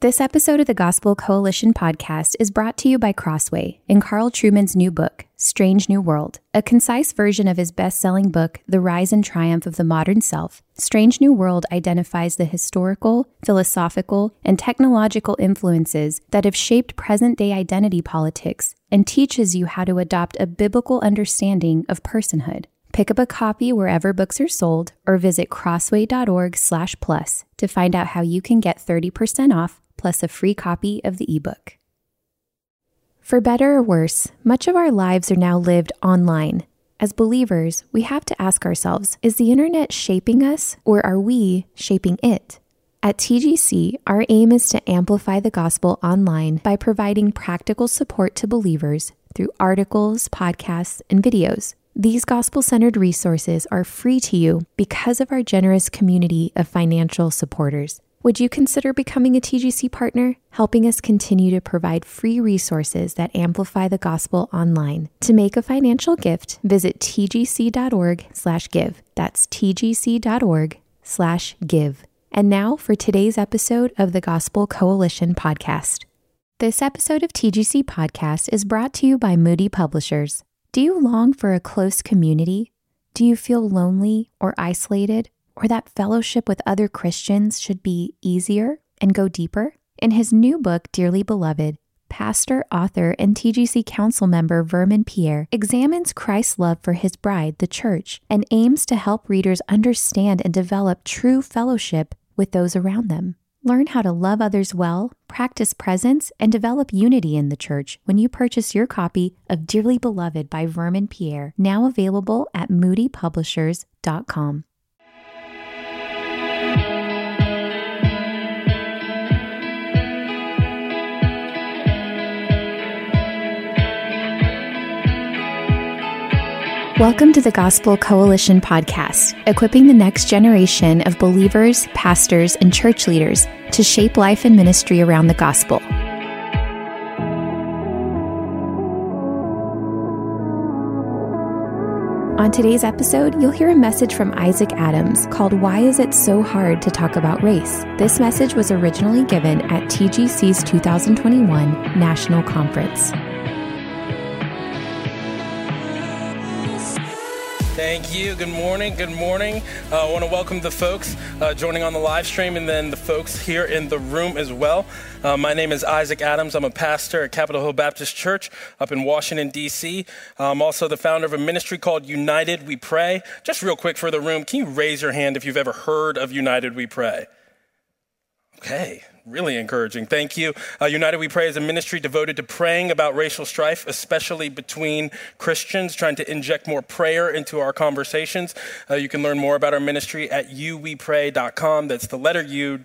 This episode of the Gospel Coalition podcast is brought to you by Crossway in Carl Trueman's new book, Strange New World, a concise version of his best-selling book, The Rise and Triumph of the Modern Self. Strange New World identifies the historical, philosophical, and technological influences that have shaped present-day identity politics and teaches you how to adopt a biblical understanding of personhood. Pick up a copy wherever books are sold or visit crossway.org/plus to find out how you can get 30% off plus a free copy of the ebook. For better or worse, much of our lives are now lived online. As believers, we have to ask ourselves, is the internet shaping us or are we shaping it? At TGC, our aim is to amplify the gospel online by providing practical support to believers through articles, podcasts, and videos. These gospel-centered resources are free to you because of our generous community of financial supporters. Would you consider becoming a TGC partner, helping us continue to provide free resources that amplify the gospel online? To make a financial gift, visit tgc.org/give. That's tgc.org/give. And now for today's episode of the Gospel Coalition podcast. This episode of TGC Podcast is brought to you by Moody Publishers. Do you long for a close community? Do you feel lonely or isolated? Or that fellowship with other Christians should be easier and go deeper? In his new book, Dearly Beloved, pastor, author, and TGC council member Vermin Pierre examines Christ's love for his bride, the church, and aims to help readers understand and develop true fellowship with those around them. Learn how to love others well, practice presence, and develop unity in the church when you purchase your copy of Dearly Beloved by Vermin Pierre, now available at moodypublishers.com. Welcome to the Gospel Coalition podcast, equipping the next generation of believers, pastors, and church leaders to shape life and ministry around the gospel. On today's episode, you'll hear a message from Isaac Adams called Why Is It So Hard to Talk About Race? This message was originally given at TGC's 2021 National Conference. Thank you. Good morning. Good morning. I want to welcome the folks joining on the live stream and then the folks here in the room as well. My name is Isaac Adams. I'm a pastor at Capitol Hill Baptist Church up in Washington, D.C. I'm also the founder of a ministry called United We Pray. Just real quick for the room, can you raise your hand if you've ever heard of United We Pray? Okay. Really encouraging. Thank you. United We Pray is a ministry devoted to praying about racial strife, especially between Christians, trying to inject more prayer into our conversations. You can learn more about our ministry at uwepray.com. That's the letter U,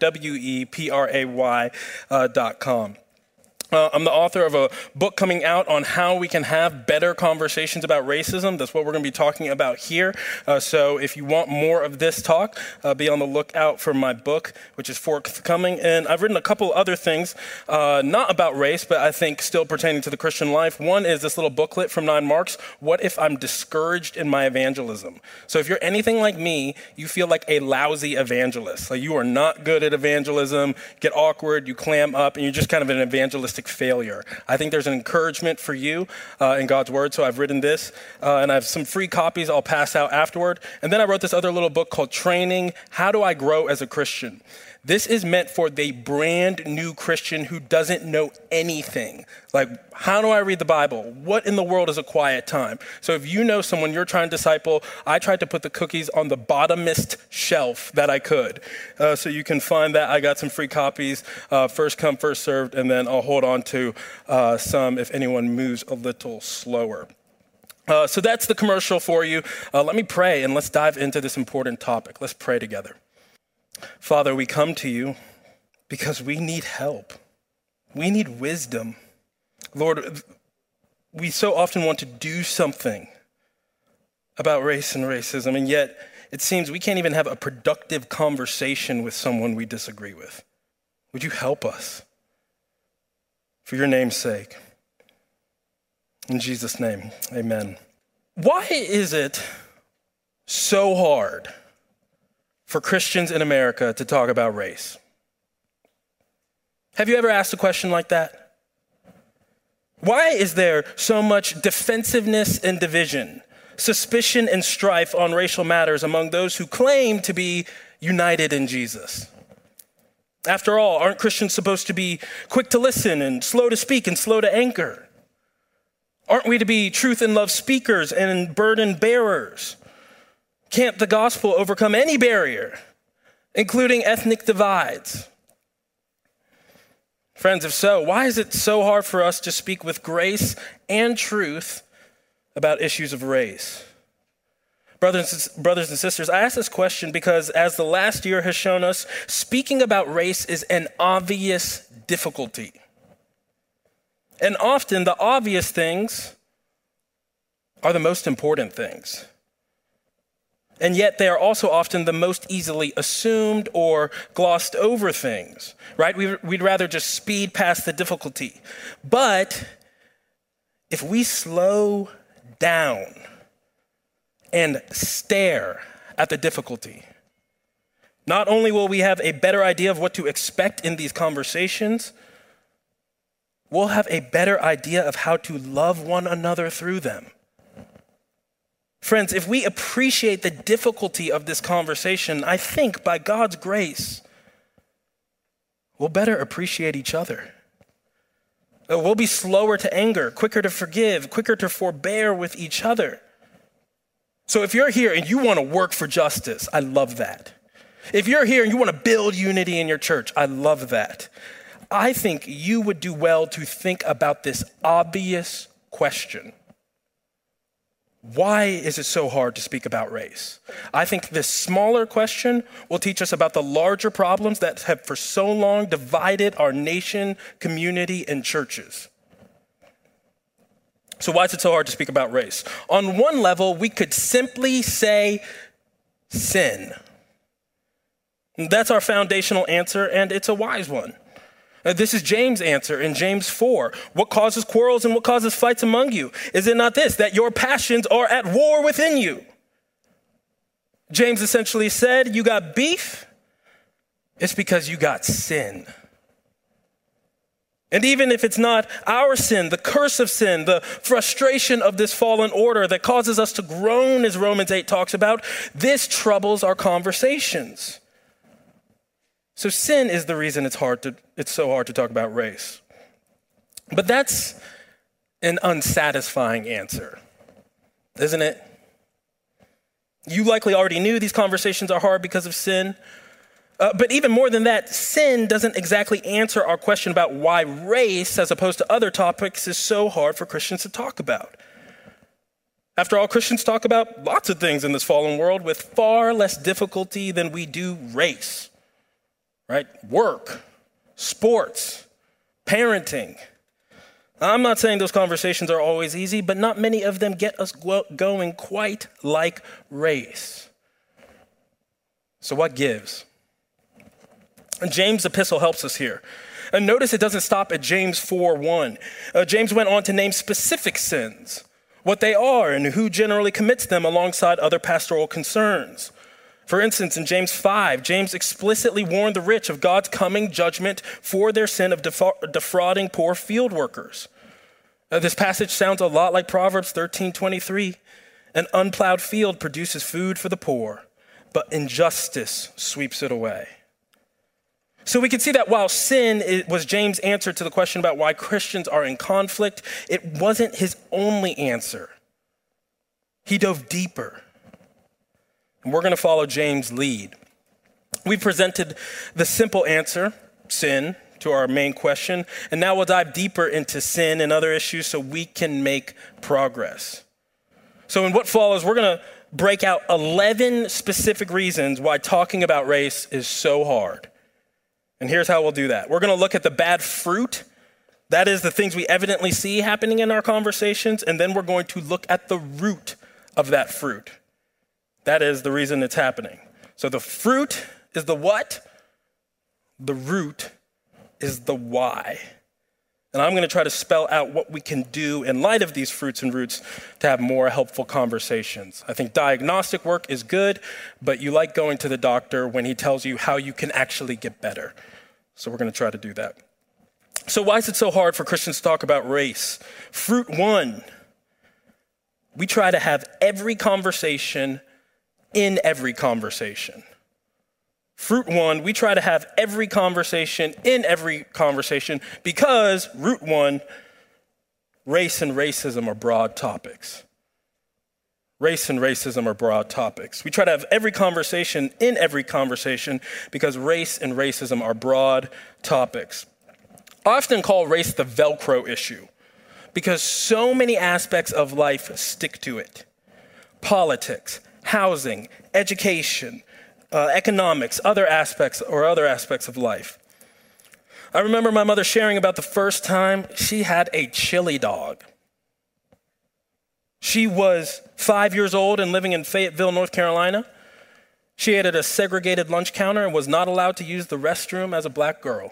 WEPRAY.com. I'm the author of a book coming out on how we can have better conversations about racism. That's what we're going to be talking about here. So if you want more of this talk, be on the lookout for my book, which is forthcoming. And I've written a couple other things, not about race, but I think still pertaining to the Christian life. One is this little booklet from 9 Marks, What If I'm Discouraged in My Evangelism? So if you're anything like me, you feel like a lousy evangelist. Like you are not good at evangelism, get awkward, you clam up, and you're just kind of an evangelistic failure. I think there's an encouragement for you in God's word. So I've written this and I have some free copies I'll pass out afterward. And then I wrote this other little book called Training, How Do I Grow as a Christian? This is meant for the brand new Christian who doesn't know anything. Like, how do I read the Bible? What in the world is a quiet time? So if you know someone you're trying to disciple, I tried to put the cookies on the bottomest shelf that I could. So you can find that. I got some free copies, first come, first served, and then I'll hold on to some if anyone moves a little slower. So that's the commercial for you. Let me pray and let's dive into this important topic. Let's pray together. Father, we come to you because we need help. We need wisdom. Lord, we so often want to do something about race and racism, and yet it seems we can't even have a productive conversation with someone we disagree with. Would you help us? For your name's sake. In Jesus' name, amen. Why is it so hard for Christians in America to talk about race? Have you ever asked a question like that? Why is there so much defensiveness and division, suspicion and strife on racial matters among those who claim to be united in Jesus? After all, aren't Christians supposed to be quick to listen and slow to speak and slow to anger? Aren't we to be truth and love speakers and burden bearers? Can't the gospel overcome any barrier, including ethnic divides? Friends, if so, why is it so hard for us to speak with grace and truth about issues of race? Brothers and sisters, I ask this question because as the last year has shown us, speaking about race is an obvious difficulty. And often the obvious things are the most important things. And yet they are also often the most easily assumed or glossed over things, right? We'd rather just speed past the difficulty. But if we slow down and stare at the difficulty, not only will we have a better idea of what to expect in these conversations, we'll have a better idea of how to love one another through them. Friends, if we appreciate the difficulty of this conversation, I think by God's grace, we'll better appreciate each other. We'll be slower to anger, quicker to forgive, quicker to forbear with each other. So if you're here and you want to work for justice, I love that. If you're here and you want to build unity in your church, I love that. I think you would do well to think about this obvious question. Why is it so hard to speak about race? I think this smaller question will teach us about the larger problems that have for so long divided our nation, community, and churches. So why is it so hard to speak about race? On one level, we could simply say sin. That's our foundational answer, and it's a wise one. This is James' answer in James 4. What causes quarrels and what causes fights among you? Is it not this, that your passions are at war within you? James essentially said, you got beef, it's because you got sin. And even if it's not our sin, the curse of sin, the frustration of this fallen order that causes us to groan, as Romans 8 talks about, this troubles our conversations. So sin is the reason it's so hard to talk about race. But that's an unsatisfying answer, isn't it? You likely already knew these conversations are hard because of sin. But even more than that, sin doesn't exactly answer our question about why race, as opposed to other topics, is so hard for Christians to talk about. After all, Christians talk about lots of things in this fallen world with far less difficulty than we do race. Right? Work, sports, parenting. I'm not saying those conversations are always easy, but not many of them get us going quite like race. So what gives? And James' epistle helps us here. And notice it doesn't stop at James 4:1. James went on to name specific sins, what they are and who generally commits them alongside other pastoral concerns. For instance, in James 5, James explicitly warned the rich of God's coming judgment for their sin of defrauding poor field workers. This passage sounds a lot like Proverbs 13:23. An unplowed field produces food for the poor, but injustice sweeps it away. So we can see that while sin was James' answer to the question about why Christians are in conflict, it wasn't his only answer. He dove deeper. And we're going to follow James' lead. We presented the simple answer, sin, to our main question. And now we'll dive deeper into sin and other issues so we can make progress. So in what follows, we're going to break out 11 specific reasons why talking about race is so hard. And here's how we'll do that. We're going to look at the bad fruit. That is the things we evidently see happening in our conversations. And then we're going to look at the root of that fruit. That is the reason it's happening. So the fruit is the what? The root is the why. And I'm going to try to spell out what we can do in light of these fruits and roots to have more helpful conversations. I think diagnostic work is good, but you like going to the doctor when he tells you how you can actually get better. So we're going to try to do that. So why is it so hard for Christians to talk about race? Fruit one, we try to have every conversation in every conversation. Fruit one, we try to have every conversation in every conversation because, root one, race and racism are broad topics. Race and racism are broad topics. We try to have every conversation in every conversation because race and racism are broad topics. I often call race the Velcro issue because so many aspects of life stick to it. Politics, housing, education, economics, other aspects of life. I remember my mother sharing about the first time she had a chili dog. She was 5 years old and living in Fayetteville, North Carolina. She ate at a segregated lunch counter and was not allowed to use the restroom as a black girl.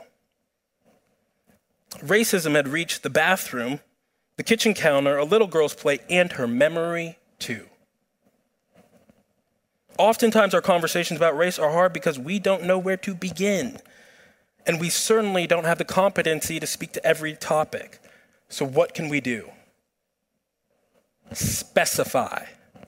Racism had reached the bathroom, the kitchen counter, a little girl's plate, and her memory too. Oftentimes our conversations about race are hard because we don't know where to begin. And we certainly don't have the competency to speak to every topic. So what can we do? Specify.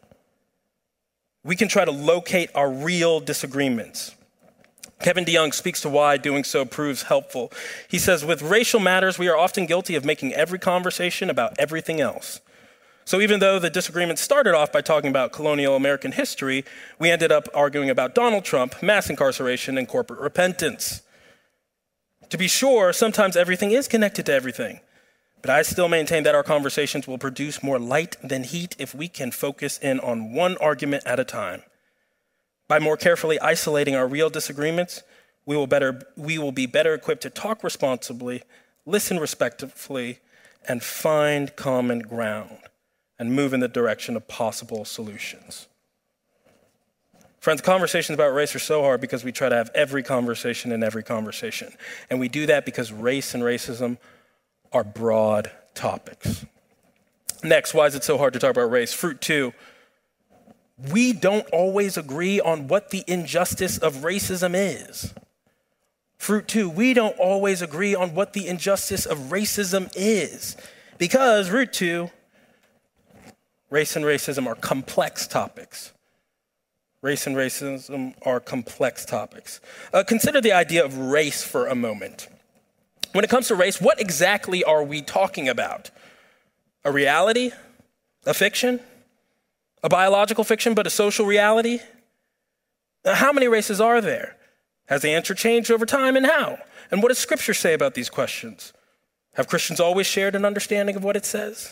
We can try to locate our real disagreements. Kevin DeYoung speaks to why doing so proves helpful. He says, with racial matters, we are often guilty of making every conversation about everything else. So even though the disagreement started off by talking about colonial American history, we ended up arguing about Donald Trump, mass incarceration, and corporate repentance. To be sure, sometimes everything is connected to everything, but I still maintain that our conversations will produce more light than heat if we can focus in on one argument at a time. By more carefully isolating our real disagreements, we will be better equipped to talk responsibly, listen respectfully, and find common ground and move in the direction of possible solutions. Friends, conversations about race are so hard because we try to have every conversation in every conversation. And we do that because race and racism are broad topics. Next, why is it so hard to talk about race? Fruit two, we don't always agree on what the injustice of racism is. Fruit two, we don't always agree on what the injustice of racism is. Because, root two, race and racism are complex topics. Race and racism are complex topics. Consider the idea of race for a moment. When it comes to race, what exactly are we talking about? A reality? A fiction? A biological fiction, but a social reality? How many races are there? Has the answer changed over time, and how? And what does Scripture say about these questions? Have Christians always shared an understanding of what it says?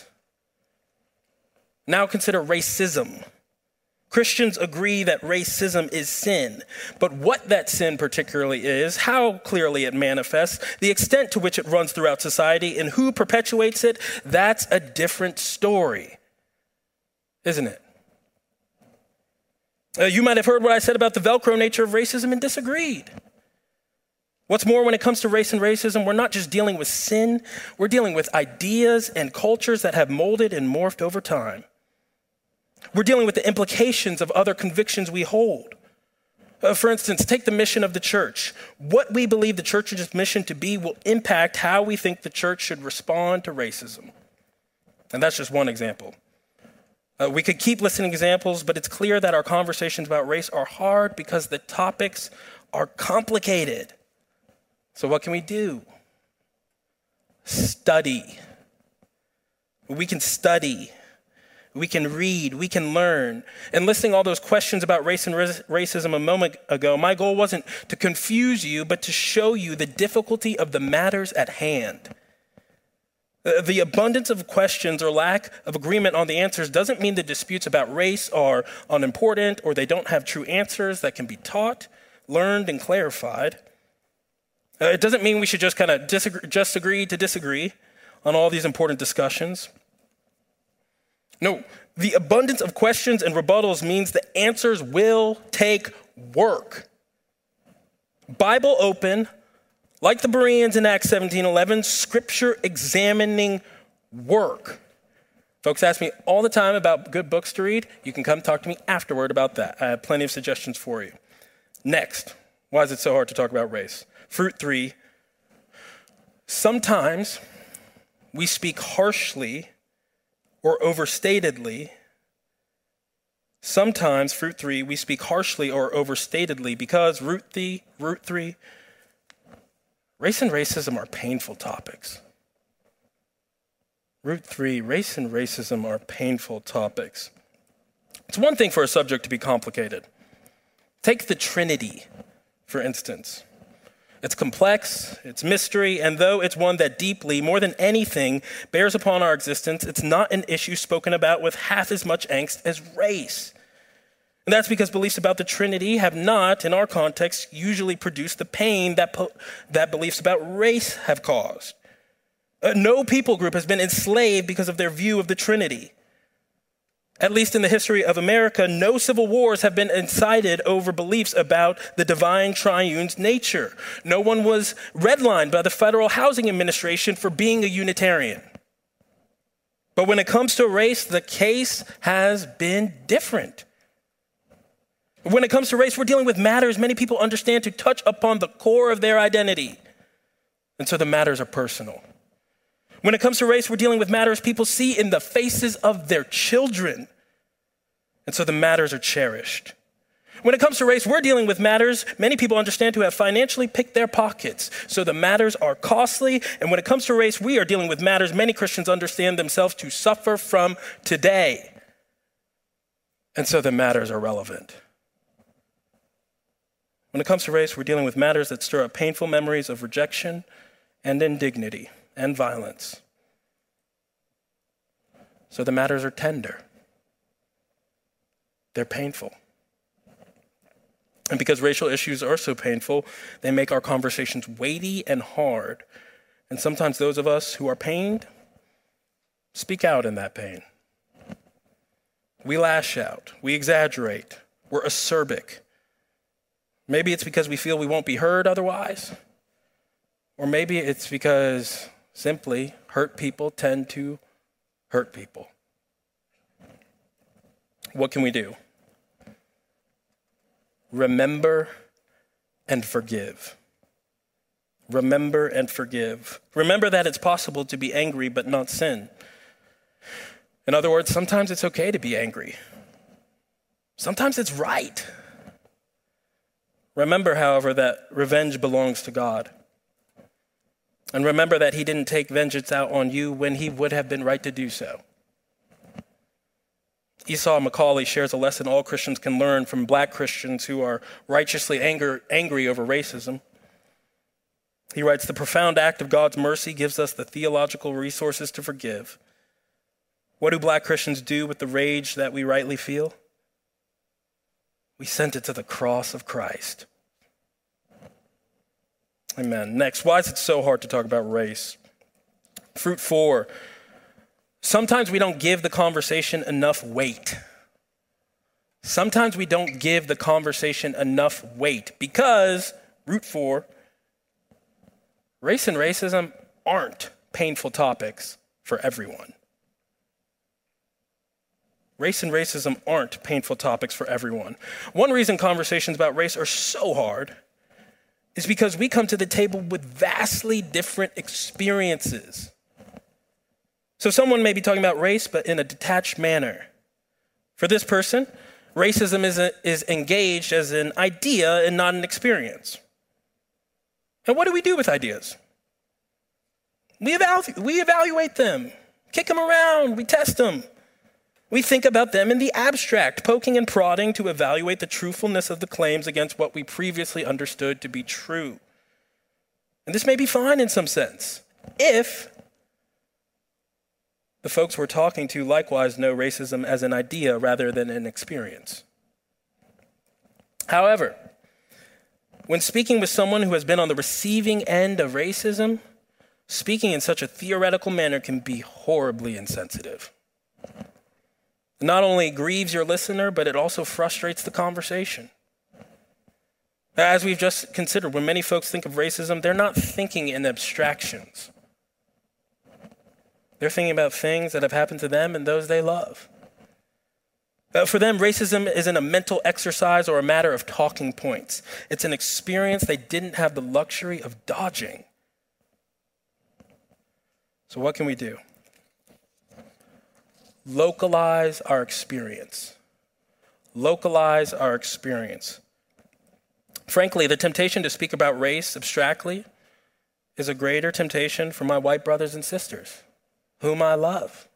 Now consider racism. Christians agree that racism is sin, but what that sin particularly is, how clearly it manifests, the extent to which it runs throughout society, and who perpetuates it, that's a different story, isn't it? You might have heard what I said about the Velcro nature of racism and disagreed. What's more, when it comes to race and racism, we're not just dealing with sin, we're dealing with ideas and cultures that have molded and morphed over time. We're dealing with the implications of other convictions we hold. For instance, take the mission of the church. What we believe the church's mission to be will impact how we think the church should respond to racism. And that's just one example. We could keep listing examples, but it's clear that our conversations about race are hard because the topics are complicated. So what can we do? Study. We can study. We can read, we can learn. And listing all those questions about race and racism a moment ago, my goal wasn't to confuse you, but to show you the difficulty of the matters at hand. The abundance of questions or lack of agreement on the answers doesn't mean the disputes about race are unimportant or they don't have true answers that can be taught, learned, and clarified. It doesn't mean we should just kind of agree to disagree on all these important discussions. No, the abundance of questions and rebuttals means the answers will take work. Bible open, like the Bereans in Acts 17:11, scripture examining work. Folks ask me all the time about good books to read. You can come talk to me afterward about that. I have plenty of suggestions for you. Next, why is it so hard to talk about race? Fruit 3, Sometimes we speak harshly or overstatedly. Sometimes, fruit 3, we speak harshly or overstatedly because, root 3, race and racism are painful topics. Root 3, race and racism are painful topics. It's one thing for a subject to be complicated. Take the Trinity, for instance. It's complex, it's mystery, and though it's one that deeply, more than anything, bears upon our existence, it's not an issue spoken about with half as much angst as race. And that's because beliefs about the Trinity have not, in our context, usually produced the pain that beliefs about race have caused. No people group has been enslaved because of their view of the Trinity. At least in the history of America, no civil wars have been incited over beliefs about the divine triune's nature. No one was redlined by the Federal Housing Administration for being a Unitarian. But when it comes to race, the case has been different. When it comes to race, we're dealing with matters many people understand to touch upon the core of their identity. And so the matters are personal. When it comes to race, we're dealing with matters people see in the faces of their children. And so the matters are cherished. When it comes to race, we're dealing with matters many people understand to have financially picked their pockets. So the matters are costly. And when it comes to race, we are dealing with matters many Christians understand themselves to suffer from today. And so the matters are relevant. When it comes to race, we're dealing with matters that stir up painful memories of rejection and indignity and violence. So the matters are tender. They're painful. And because racial issues are so painful, they make our conversations weighty and hard. And sometimes those of us who are pained speak out in that pain. We lash out. We exaggerate. We're acerbic. Maybe it's because we feel we won't be heard otherwise. Or maybe it's because simply hurt people tend to hurt people. What can we do? Remember and forgive. Remember and forgive. Remember that it's possible to be angry but not sin. In other words, sometimes it's okay to be angry. Sometimes it's right. Remember, however, that revenge belongs to God. And remember that he didn't take vengeance out on you when he would have been right to do so. Esau McCaulley shares a lesson all Christians can learn from black Christians who are righteously angry over racism. He writes, "The profound act of God's mercy gives us the theological resources to forgive. What do black Christians do with the rage that we rightly feel? We send it to the cross of Christ." Amen. Next, why is it so hard to talk about race? Fruit 4, sometimes we don't give the conversation enough weight. Sometimes we don't give the conversation enough weight because, root 4, race and racism aren't painful topics for everyone. Race and racism aren't painful topics for everyone. One reason conversations about race are so hard is because we come to the table with vastly different experiences. So someone may be talking about race, but in a detached manner. For this person, racism is engaged as an idea and not an experience. And what do we do with ideas? We evaluate them, kick them around, we test them. We think about them in the abstract, poking and prodding to evaluate the truthfulness of the claims against what we previously understood to be true. And this may be fine in some sense, if the folks we're talking to likewise know racism as an idea rather than an experience. However, when speaking with someone who has been on the receiving end of racism, speaking in such a theoretical manner can be horribly insensitive. It not only grieves your listener, but it also frustrates the conversation. As we've just considered, when many folks think of racism, they're not thinking in abstractions. They're thinking about things that have happened to them and those they love. For them, racism isn't a mental exercise or a matter of talking points. It's an experience they didn't have the luxury of dodging. So what can we do? Localize our experience. Localize our experience. Frankly, the temptation to speak about race abstractly is a greater temptation for my white brothers and sisters, whom I love.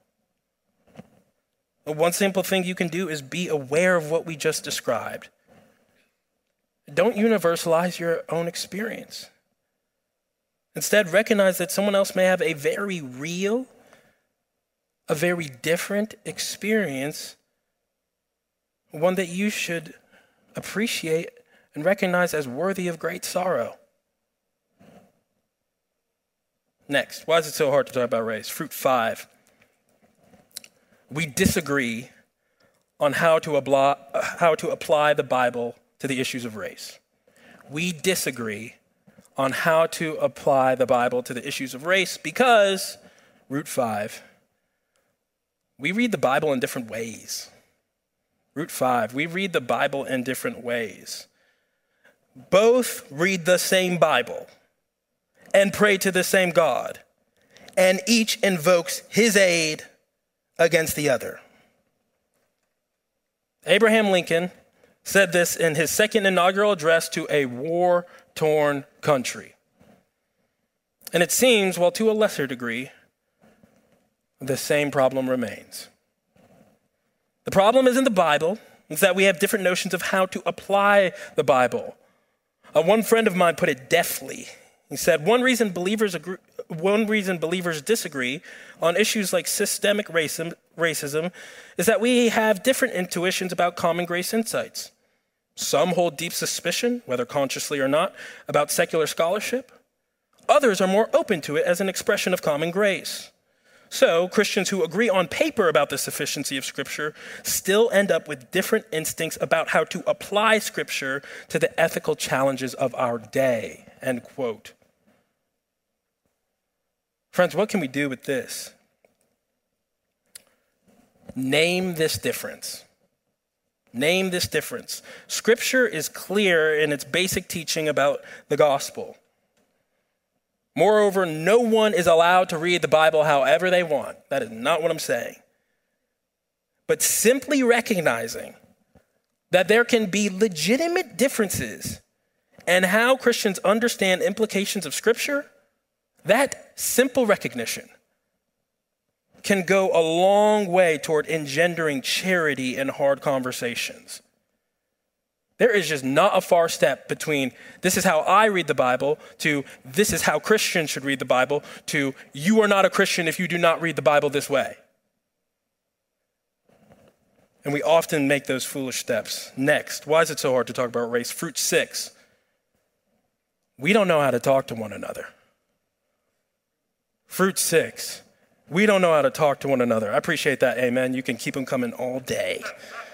One simple thing you can do is be aware of what we just described. Don't universalize your own experience. Instead, recognize that someone else may have a very real, a very different experience, one that you should appreciate and recognize as worthy of great sorrow. Next, why is it so hard to talk about race? Fruit 5. We disagree on how to apply the Bible to the issues of race. We disagree on how to apply the Bible to the issues of race because, Root 5, we read the Bible in different ways. Root 5, we read the Bible in different ways. Both read the same Bible and pray to the same God, and each invokes his aid against the other. Abraham Lincoln said this in his second inaugural address to a war-torn country. And it seems, while to a lesser degree, the same problem remains. The problem isn't the Bible, it's that we have different notions of how to apply the Bible. One friend of mine put it deftly. He said, one reason believers disagree on issues like systemic racism is that we have different intuitions about common grace insights. Some hold deep suspicion, whether consciously or not, about secular scholarship. Others are more open to it as an expression of common grace. So Christians who agree on paper about the sufficiency of Scripture still end up with different instincts about how to apply Scripture to the ethical challenges of our day, end quote. Friends, what can we do with this? Name this difference. Name this difference. Scripture is clear in its basic teaching about the gospel. Moreover, no one is allowed to read the Bible however they want. That is not what I'm saying. But simply recognizing that there can be legitimate differences in how Christians understand implications of Scripture, that simple recognition can go a long way toward engendering charity in hard conversations. There is just not a far step between this is how I read the Bible to this is how Christians should read the Bible to you are not a Christian if you do not read the Bible this way. And we often make those foolish steps. Next, why is it so hard to talk about race? Fruit 6. We don't know how to talk to one another. Fruit 6. We don't know how to talk to one another. I appreciate that, amen. You can keep them coming all day.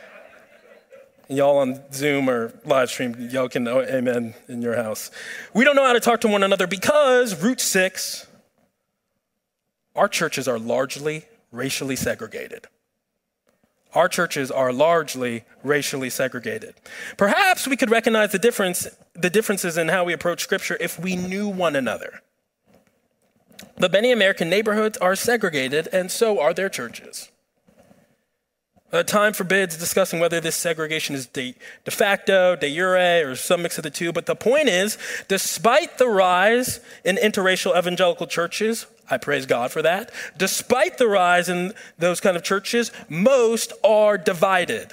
Y'all on Zoom or live stream, y'all can know amen in your house. We don't know how to talk to one another because, Root 6, our churches are largely racially segregated. Our churches are largely racially segregated. Perhaps we could recognize the differences in how we approach Scripture if we knew one another. But many American neighborhoods are segregated, and so are their churches. Time forbids discussing whether this segregation is de facto, de jure, or some mix of the two. But the point is, despite the rise in interracial evangelical churches, I praise God for that, despite the rise in those kind of churches, most are divided.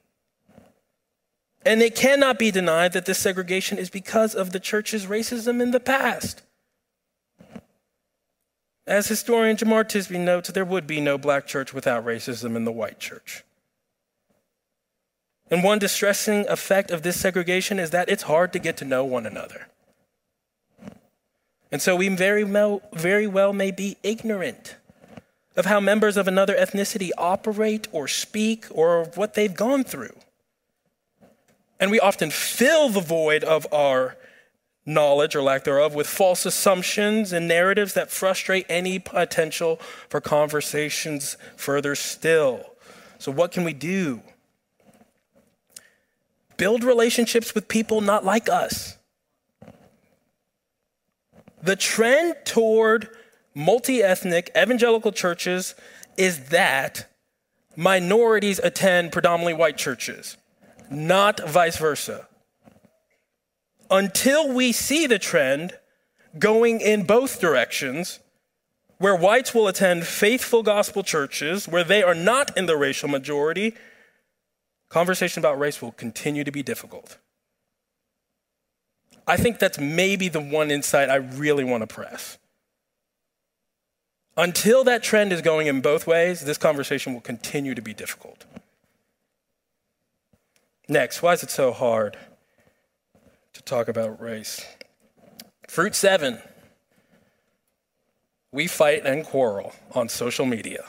And it cannot be denied that this segregation is because of the church's racism in the past. As historian Jemar Tisby notes, there would be no black church without racism in the white church. And one distressing effect of this segregation is that it's hard to get to know one another. And so we very well may be ignorant of how members of another ethnicity operate or speak or what they've gone through. And we often fill the void of our knowledge or lack thereof with false assumptions and narratives that frustrate any potential for conversations further still. So what can we do? Build relationships with people not like us. The trend toward multi-ethnic evangelical churches is that minorities attend predominantly white churches, not vice versa. Until we see the trend going in both directions, where whites will attend faithful gospel churches, where they are not in the racial majority, conversation about race will continue to be difficult. I think that's maybe the one insight I really want to press. Until that trend is going in both ways, this conversation will continue to be difficult. Next, why is it so hard to talk about race? Fruit 7. We fight and quarrel on social media.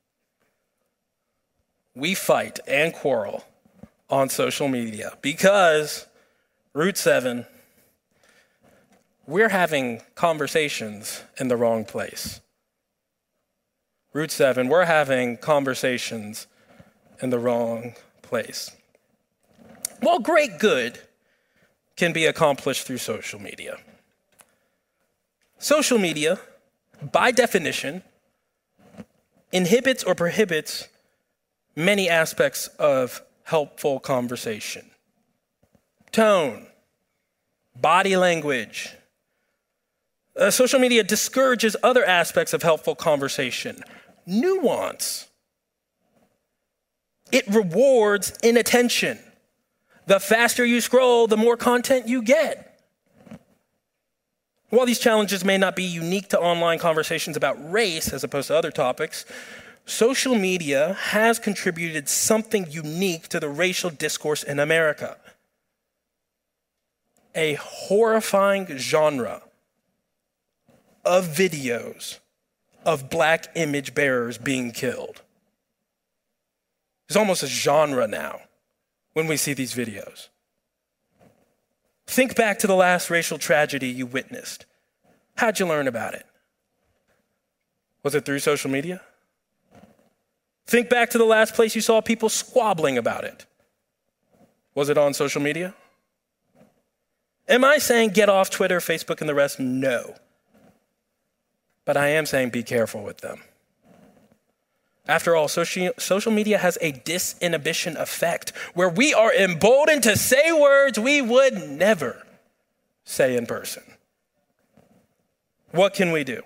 We fight and quarrel on social media because, Root 7, we're having conversations in the wrong place. Root 7, we're having conversations in the wrong place. Well, great good can be accomplished through social media. Social media, by definition, inhibits or prohibits many aspects of helpful conversation. Tone, body language. Social media discourages other aspects of helpful conversation. Nuance. It rewards inattention. The faster you scroll, the more content you get. While these challenges may not be unique to online conversations about race as opposed to other topics, social media has contributed something unique to the racial discourse in America. A horrifying genre of videos of black image bearers being killed. It's almost a genre now when we see these videos. Think back to the last racial tragedy you witnessed. How'd you learn about it? Was it through social media? Think back to the last place you saw people squabbling about it. Was it on social media? Am I saying get off Twitter, Facebook, and the rest? No. But I am saying be careful with them. After all, social media has a disinhibition effect where we are emboldened to say words we would never say in person. What can we do?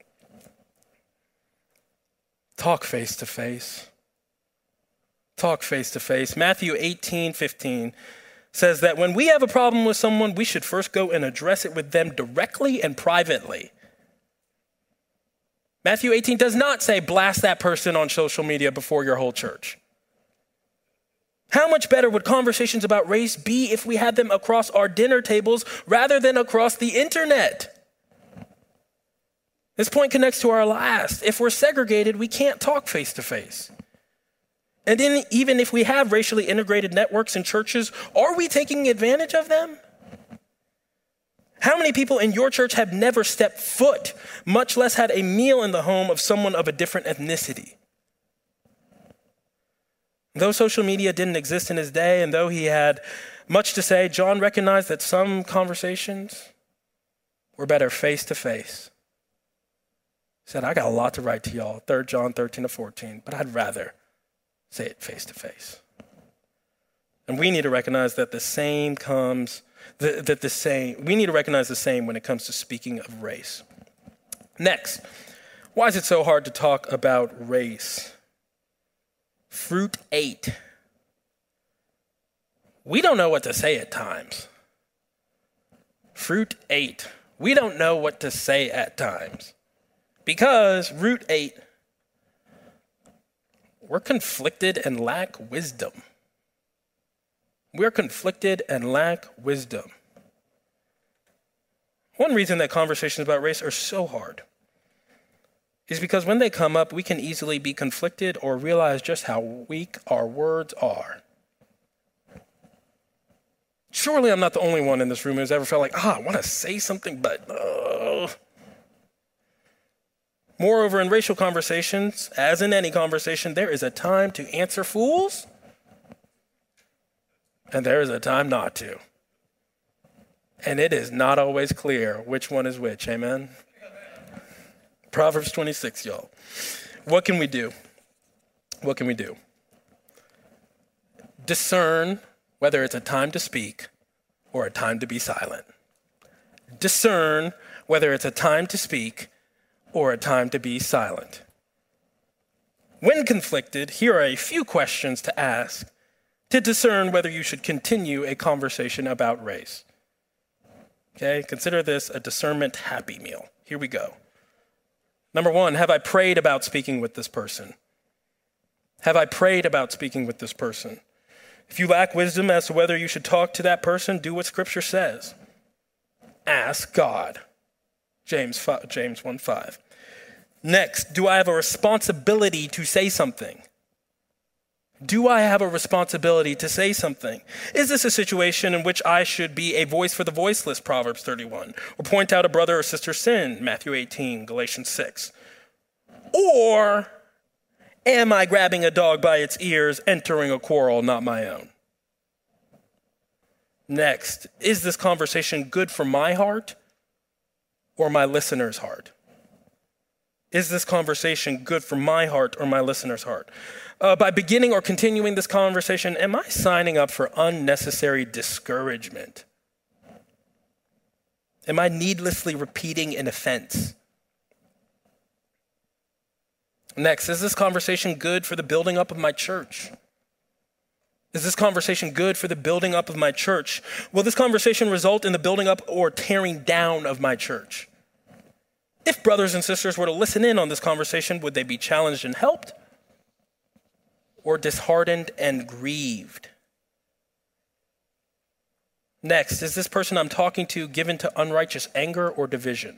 Talk face to face. Talk face to face. Matthew 18:15 says that when we have a problem with someone, we should first go and address it with them directly and privately. Matthew 18 does not say blast that person on social media before your whole church. How much better would conversations about race be if we had them across our dinner tables rather than across the internet? This point connects to our last. If we're segregated, we can't talk face to face. And then even if we have racially integrated networks in churches, are we taking advantage of them? How many people in your church have never stepped foot, much less had a meal in the home of someone of a different ethnicity? Though social media didn't exist in his day, and though he had much to say, John recognized that some conversations were better face to face. He said, I got a lot to write to y'all, 3 John 13-14, but I'd rather say it face to face. And we need to recognize that we need to recognize the same when it comes to speaking of race. Next, why is it so hard to talk about race? Fruit 8. We don't know what to say at times. Fruit 8. We don't know what to say at times. Because, Root 8, we're conflicted and lack wisdom. We're conflicted and lack wisdom. One reason that conversations about race are so hard is because when they come up, we can easily be conflicted or realize just how weak our words are. Surely I'm not the only one in this room who's ever felt like, I want to say something, but Moreover, in racial conversations, as in any conversation, there is a time to answer fools, and there is a time not to. And it is not always clear which one is which, amen? Proverbs 26, y'all. What can we do? What can we do? Discern whether it's a time to speak or a time to be silent. Discern whether it's a time to speak or a time to be silent. When conflicted, here are a few questions to ask to discern whether you should continue a conversation about race. Okay, consider this a discernment happy meal. Here we go. Number one, have I prayed about speaking with this person? Have I prayed about speaking with this person? If you lack wisdom as to whether you should talk to that person, do what Scripture says. Ask God. James 1:5. Next, do I have a responsibility to say something? Do I have a responsibility to say something? Is this a situation in which I should be a voice for the voiceless, Proverbs 31, or point out a brother or sister's sin, Matthew 18, Galatians 6? Or am I grabbing a dog by its ears, entering a quarrel not my own? Next, is this conversation good for my heart or my listener's heart? Is this conversation good for my heart or my listener's heart? By beginning or continuing this conversation, am I signing up for unnecessary discouragement? Am I needlessly repeating an offense? Next, is this conversation good for the building up of my church? Is this conversation good for the building up of my church? Will this conversation result in the building up or tearing down of my church? If brothers and sisters were to listen in on this conversation, would they be challenged and helped? Or disheartened and grieved? Next, is this person I'm talking to given to unrighteous anger or division?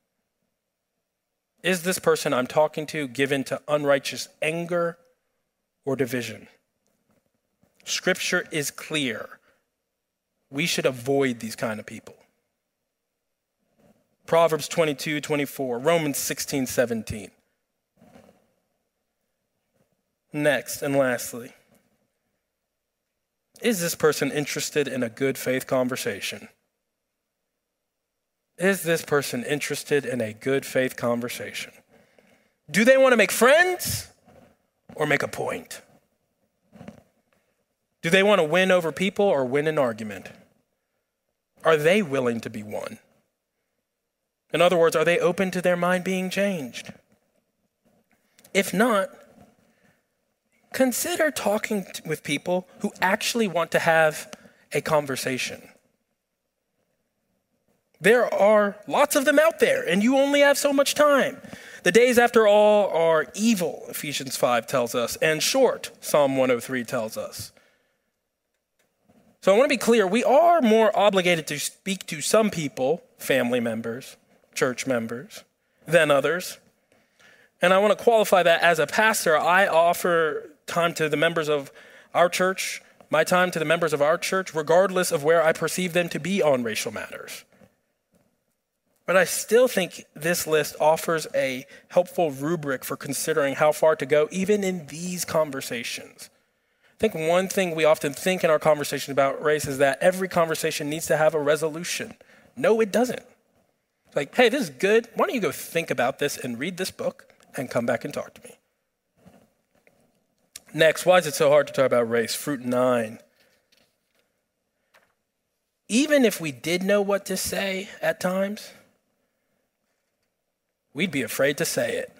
Is this person I'm talking to given to unrighteous anger or division? Scripture is clear. We should avoid these kind of people. Proverbs 22:24, Romans 16:17. Next and lastly, is this person interested in a good faith conversation? Is this person interested in a good faith conversation? Do they want to make friends or make a point? Do they want to win over people or win an argument? Are they willing to be won? In other words, are they open to their mind being changed? If not, consider talking with people who actually want to have a conversation. There are lots of them out there, and you only have so much time. The days, after all, are evil, Ephesians 5 tells us, and short, Psalm 103 tells us. So I want to be clear, we are more obligated to speak to some people, family members, church members, than others. And I want to qualify that as a pastor. I offer time to the members of our church, my time to the members of our church, regardless of where I perceive them to be on racial matters. But I still think this list offers a helpful rubric for considering how far to go, even in these conversations. I think one thing we often think in our conversation about race is that every conversation needs to have a resolution. No, it doesn't. It's like, hey, this is good. Why don't you go think about this and read this book and come back and talk to me? Next, why is it so hard to talk about race? Fruit 9. Even if we did know what to say at times, we'd be afraid to say it.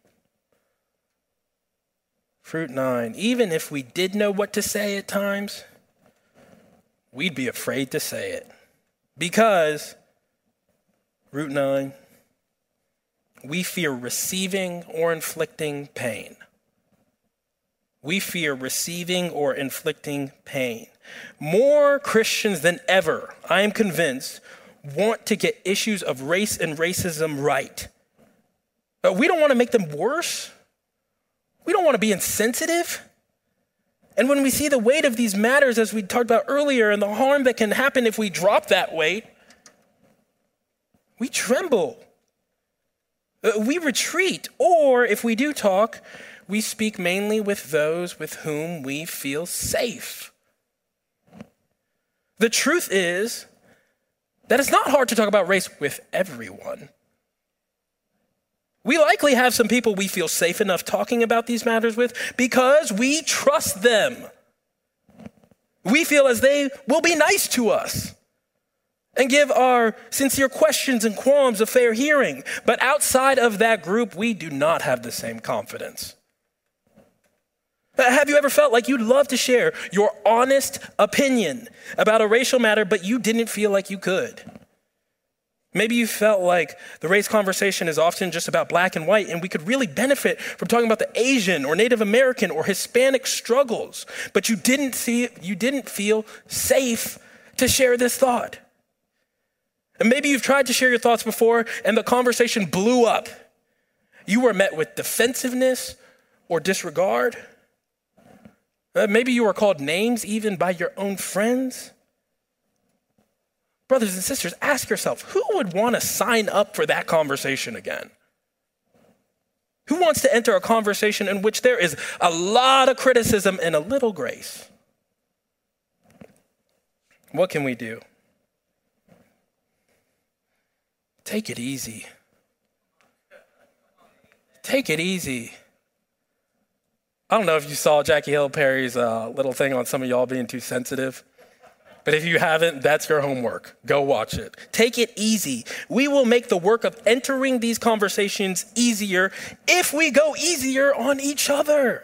Fruit 9. Even if we did know what to say at times, we'd be afraid to say it. Because, Root 9, we fear receiving or inflicting pain. We fear receiving or inflicting pain. More Christians than ever, I am convinced, want to get issues of race and racism right. We don't want to make them worse. We don't want to be insensitive. And when we see the weight of these matters, as we talked about earlier, and the harm that can happen if we drop that weight, we tremble. We retreat. Or if we do talk, we speak mainly with those with whom we feel safe. The truth is that it's not hard to talk about race with everyone. We likely have some people we feel safe enough talking about these matters with because we trust them. We feel as they will be nice to us and give our sincere questions and qualms a fair hearing. But outside of that group, we do not have the same confidence. Have you ever felt like you'd love to share your honest opinion about a racial matter, but you didn't feel like you could? Maybe you felt like the race conversation is often just about black and white, and we could really benefit from talking about the Asian or Native American or Hispanic struggles, but you didn't feel safe to share this thought. And maybe you've tried to share your thoughts before and the conversation blew up. You were met with defensiveness or disregard. Maybe you were called names even by your own friends. Brothers and sisters, ask yourself, who would want to sign up for that conversation again? Who wants to enter a conversation in which there is a lot of criticism and a little grace? What can we do? Take it easy. Take it easy. I don't know if you saw Jackie Hill Perry's little thing on some of y'all being too sensitive. But if you haven't, that's your homework. Go watch it. Take it easy. We will make the work of entering these conversations easier if we go easier on each other.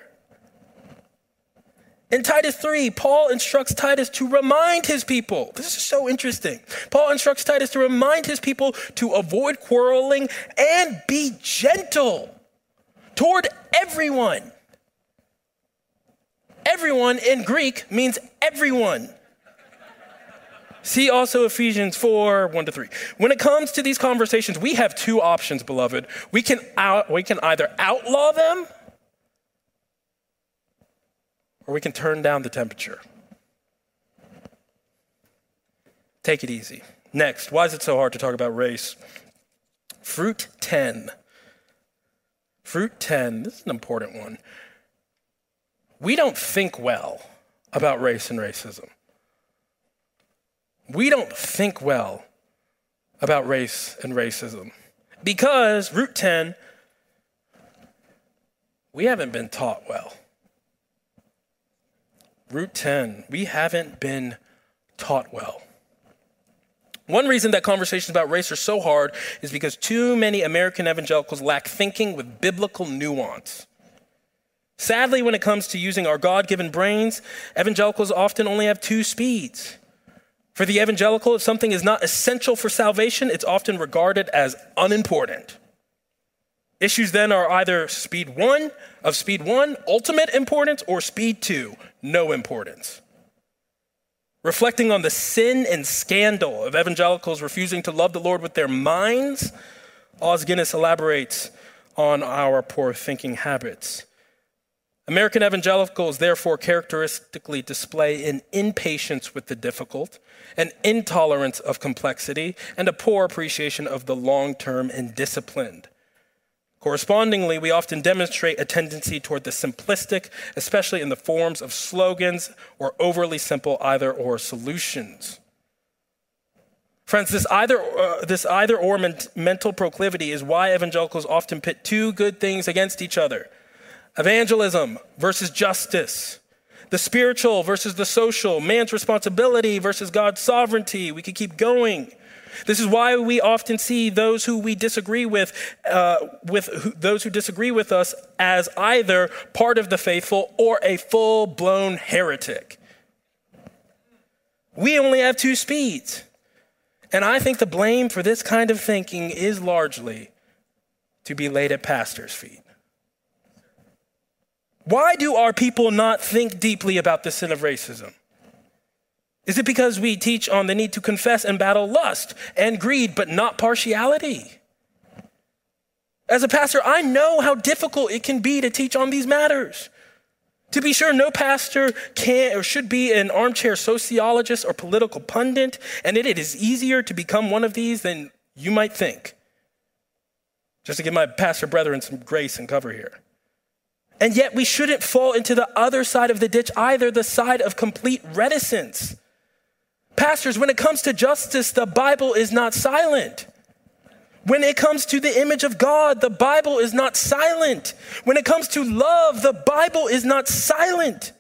In Titus 3, Paul instructs Titus to remind his people. This is so interesting. Paul instructs Titus to remind his people to avoid quarreling and be gentle toward everyone. Everyone in Greek means everyone. See also Ephesians 4, 1-3. When it comes to these conversations, we have two options, beloved. We can either outlaw them or we can turn down the temperature. Take it easy. Next, why is it so hard to talk about race? Fruit 10. Fruit 10, this is an important one. We don't think well about race and racism. We don't think well about race and racism because, root 10, we haven't been taught well. Root 10, we haven't been taught well. One reason that conversations about race are so hard is because too many American evangelicals lack thinking with biblical nuance. Sadly, when it comes to using our God-given brains, evangelicals often only have two speeds. For the evangelical, if something is not essential for salvation, it's often regarded as unimportant. Issues then are either speed one, ultimate importance, or speed 2, no importance. Reflecting on the sin and scandal of evangelicals refusing to love the Lord with their minds, Os Guinness elaborates on our poor thinking habits. American evangelicals therefore characteristically display an impatience with the difficult, an intolerance of complexity, and a poor appreciation of the long-term and disciplined. Correspondingly, we often demonstrate a tendency toward the simplistic, especially in the forms of slogans or overly simple either-or solutions. Friends, this either-or mental proclivity is why evangelicals often pit two good things against each other. Evangelism versus justice, the spiritual versus the social, man's responsibility versus God's sovereignty. We could keep going. This is why we often see those who we disagree with those who disagree with us as either part of the faithful or a full-blown heretic. We only have two speeds. And I think the blame for this kind of thinking is largely to be laid at pastors' feet. Why do our people not think deeply about the sin of racism? Is it because we teach on the need to confess and battle lust and greed, but not partiality? As a pastor, I know how difficult it can be to teach on these matters. To be sure, no pastor can or should be an armchair sociologist or political pundit, and it is easier to become one of these than you might think. Just to give my pastor brethren some grace and cover here. And yet we shouldn't fall into the other side of the ditch either, the side of complete reticence. Pastors, when it comes to justice, the Bible is not silent. When it comes to the image of God, the Bible is not silent. When it comes to love, the Bible is not silent.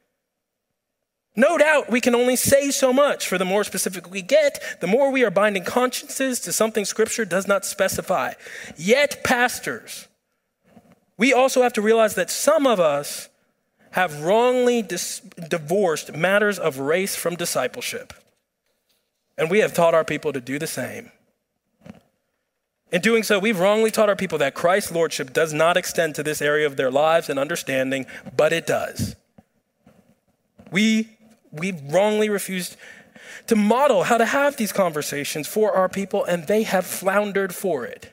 No doubt we can only say so much, for the more specific we get, the more we are binding consciences to something Scripture does not specify. Yet, pastors, we also have to realize that some of us have wrongly divorced matters of race from discipleship. And we have taught our people to do the same. In doing so, we've wrongly taught our people that Christ's lordship does not extend to this area of their lives and understanding, but it does. We've wrongly refused to model how to have these conversations for our people, and they have floundered for it.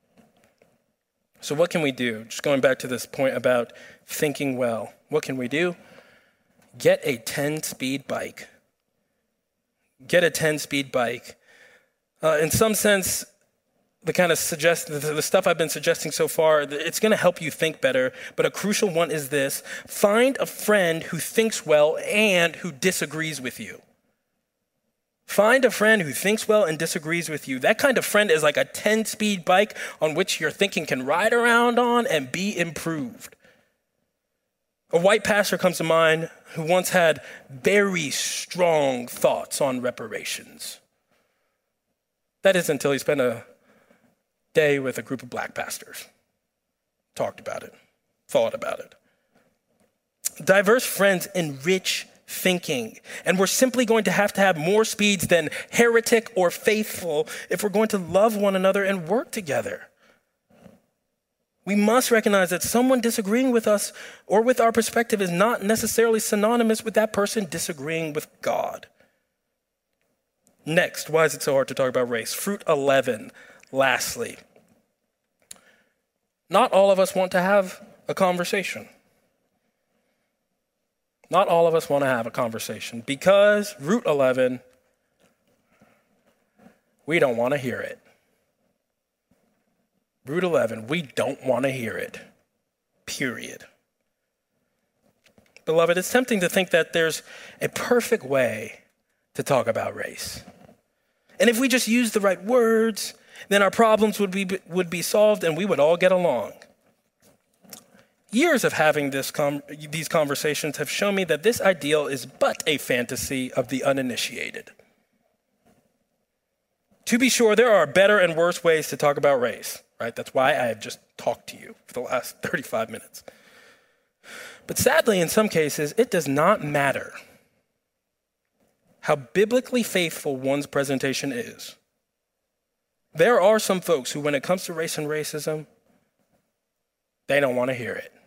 So what can we do? Just going back to this point about thinking well. What can we do? Get a 10-speed bike. Get a 10-speed bike. In some sense, the stuff I've been suggesting so far, it's going to help you think better, but a crucial one is this: find a friend who thinks well and who disagrees with you. Find a friend who thinks well and disagrees with you. That kind of friend is like a 10-speed bike on which your thinking can ride around on and be improved. A white pastor comes to mind who once had very strong thoughts on reparations. That is until he spent a day with a group of black pastors. Talked about it, thought about it. Diverse friends enrich thinking, and we're simply going to have more speeds than heretic or faithful if we're going to love one another and work together. We must recognize that someone disagreeing with us or with our perspective is not necessarily synonymous with that person disagreeing with God. Next, why is it so hard to talk about race? Fruit 11. Lastly, not all of us want to have a conversation. Not all of us want to have a conversation because, root 11, we don't want to hear it. Root 11, we don't want to hear it, period. Beloved, it's tempting to think that there's a perfect way to talk about race. And if we just use the right words, then our problems would be solved and we would all get along. Years of having these conversations have shown me that this ideal is but a fantasy of the uninitiated. To be sure, there are better and worse ways to talk about race, right? That's why I have just talked to you for the last 35 minutes. But sadly, in some cases, it does not matter how biblically faithful one's presentation is. There are some folks who, when it comes to race and racism, they don't want to hear it.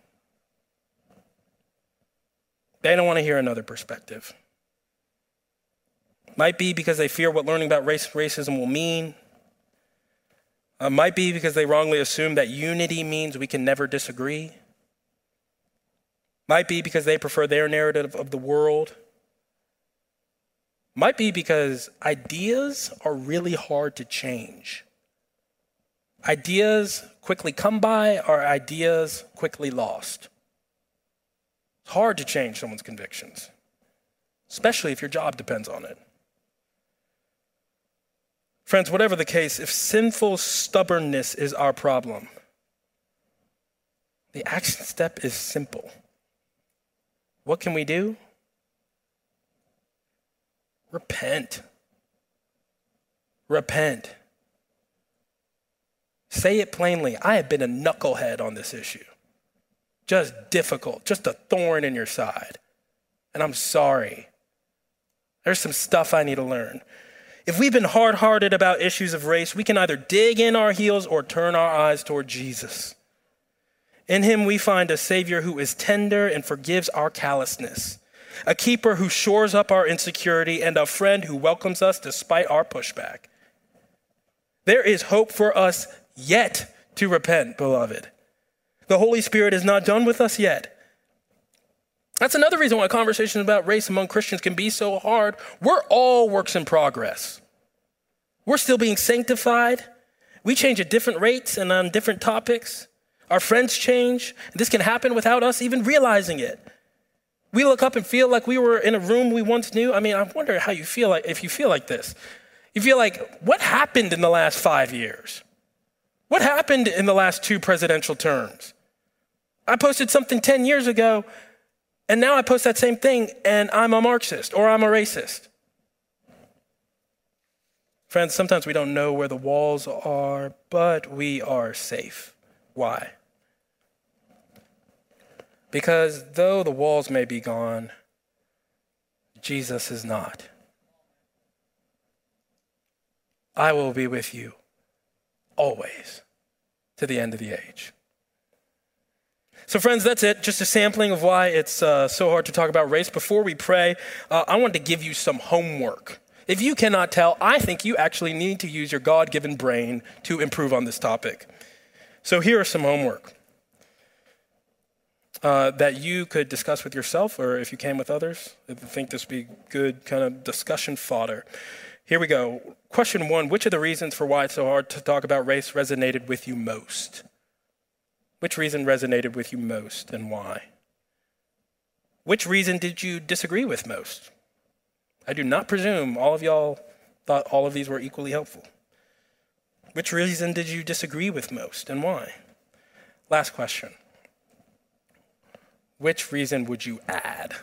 They don't want to hear another perspective. Might be because they fear what learning about racism will mean. Might be because they wrongly assume that unity means we can never disagree. Might be because they prefer their narrative of the world. Might be because ideas are really hard to change. Ideas quickly come by, or ideas quickly lost. It's hard to change someone's convictions, especially if your job depends on it. Friends, whatever the case, if sinful stubbornness is our problem, the action step is simple. What can we do? Repent. Repent. Say it plainly. I have been a knucklehead on this issue. Just difficult, just a thorn in your side. And I'm sorry. There's some stuff I need to learn. If we've been hard-hearted about issues of race, we can either dig in our heels or turn our eyes toward Jesus. In him, we find a Savior who is tender and forgives our callousness, a keeper who shores up our insecurity, and a friend who welcomes us despite our pushback. There is hope for us yet to repent, beloved. The Holy Spirit is not done with us yet. That's another reason why conversations about race among Christians can be so hard. We're all works in progress. We're still being sanctified. We change at different rates and on different topics. Our friends change. This can happen without us even realizing it. We look up and feel like we were in a room we once knew. I mean, I wonder how you feel like, if you feel like this. You feel like, what happened in the last 5 years? What happened in the last 2 presidential terms? I posted something 10 years ago, and now I post that same thing, and I'm a Marxist or I'm a racist. Friends, sometimes we don't know where the walls are, but we are safe. Why? Because though the walls may be gone, Jesus is not. I will be with you always to the end of the age. So friends, that's it. Just a sampling of why it's so hard to talk about race. Before we pray, I wanted to give you some homework. If you cannot tell, I think you actually need to use your God-given brain to improve on this topic. So here are some homework that you could discuss with yourself, or if you can with others. I think this would be good kind of discussion fodder. Here we go. Question 1, which of the reasons for why it's so hard to talk about race resonated with you most? Which reason resonated with you most and why? Which reason did you disagree with most? I do not presume all of y'all thought all of these were equally helpful. Which reason did you disagree with most and why? Last question. Which reason would you add?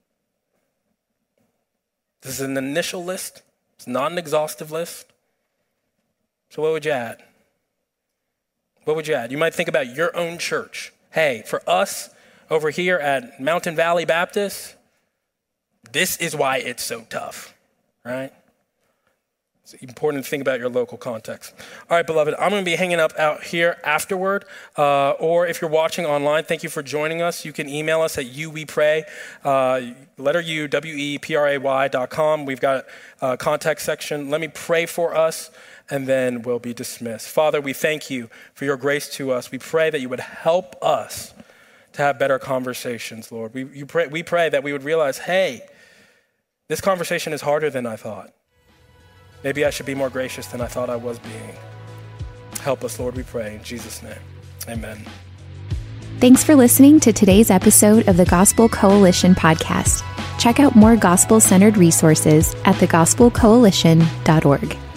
This is an initial list. It's not an exhaustive list. So what would you add? What would you add? You might think about your own church. Hey, for us over here at Mountain Valley Baptist, this is why it's so tough, right? It's important to think about your local context. All right, beloved, I'm going to be hanging up out here afterward. Or if you're watching online, thank you for joining us. You can email us at youwepray, letter U, WEPRAY.com. We've got a contact section. Let me pray for us, and then we'll be dismissed. Father, we thank you for your grace to us. We pray that you would help us to have better conversations, Lord. We pray that we would realize, hey, this conversation is harder than I thought. Maybe I should be more gracious than I thought I was being. Help us, Lord, we pray. In Jesus' name, amen. Thanks for listening to today's episode of the Gospel Coalition podcast. Check out more gospel-centered resources at thegospelcoalition.org.